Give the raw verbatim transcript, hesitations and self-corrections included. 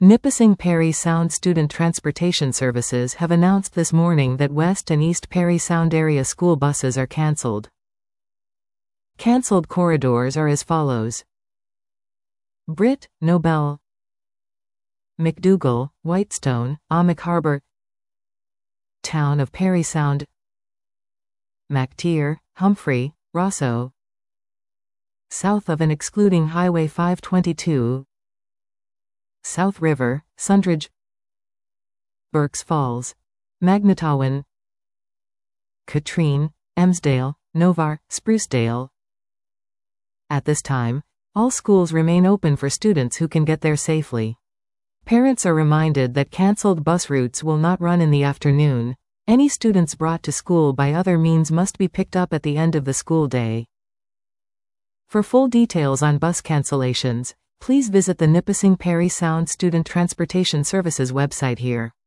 Nipissing Parry Sound Student Transportation Services have announced this morning that West and East Parry Sound area school buses are cancelled. Cancelled corridors are as follows: Britt, Nobel, McDougall, Whitestone, Amick Harbour, Town of Parry Sound, MacTier, Humphrey, Rosso, south of and excluding Highway five twenty-two, South River, Sundridge, Burkes Falls, Magnetawan, Katrine, Emsdale, Novar, Sprucedale. At this time, all schools remain open for students who can get there safely. Parents are reminded that cancelled bus routes will not run in the afternoon. Any students brought to school by other means must be picked up at the end of the school day. For full details on bus cancellations, please visit the Nipissing Parry Sound Student Transportation Services website here.